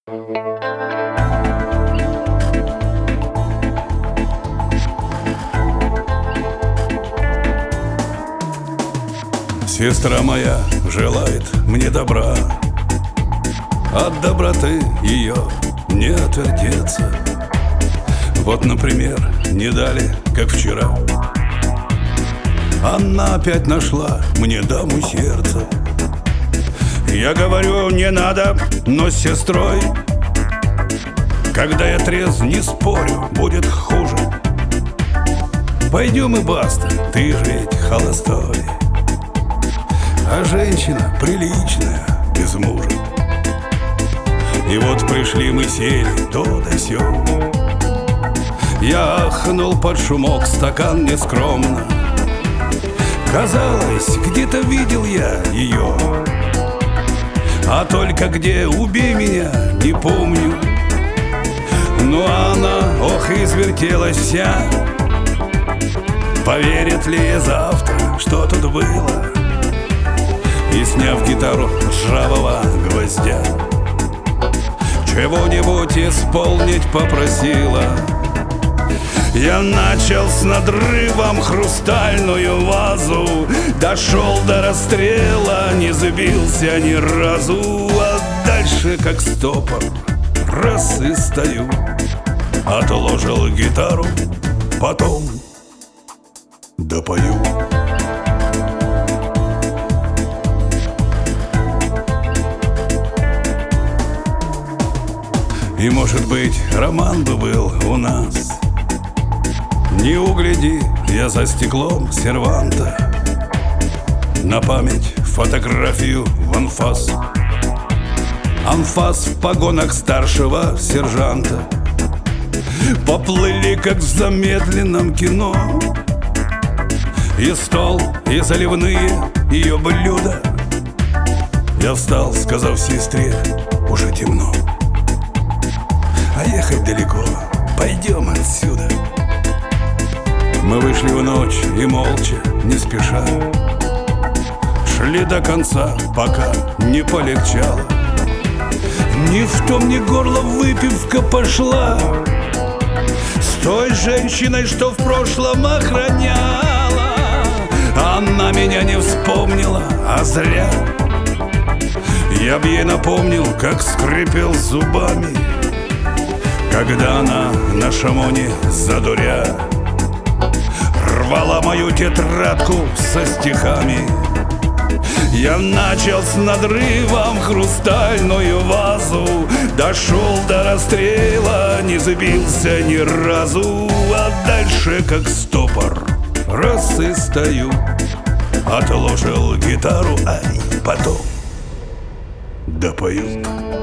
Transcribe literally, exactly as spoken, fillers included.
Сестра моя желает мне добра, от доброты ее не отвертеться. Вот, например, не дали, как вчера, она опять нашла мне даму сердца. Я говорю, не надо, но с сестрой, когда я трезв, не спорю, будет хуже. Пойдем и баста, ты же ведь холостой, а женщина приличная, без мужа. И вот пришли мы, сели то да сё. Я ахнул под шумок, стакан нескромно. Казалось, где-то видел я ее, а только где, убей меня, не помню. Но она, ох, извертелась вся. Поверит ли я завтра, что тут было? И, сняв гитару с ржавого гвоздя, чего-нибудь исполнить попросила. Я начал с надрывом хрустальную вазу, дошел до расстрела, не забился ни разу. А дальше, как стопор, раз и стою, отложил гитару, потом допою. И, может быть, роман бы был у нас. Не угляди, я за стеклом серванта, на память фотографию в анфас. Анфас в погонах старшего сержанта. Поплыли, как в замедленном кино, и стол, и заливные ее блюда. Я встал, сказав сестре, уже темно, а ехать далеко, пойдем отсюда. Мы вышли в ночь и молча, не спеша, шли до конца, пока не полегчало. Ни в том, ни горло выпивка пошла с той женщиной, что в прошлом охраняла. Она меня не вспомнила, а зря. Я б ей напомнил, как скрипел зубами, когда она на шамоне задуря рвала мою тетрадку со стихами. Я начал с надрывом хрустальную вазу, дошел до расстрела, не забился ни разу. А дальше, как стопор, раз и стою, отложил гитару, ай, потом допою.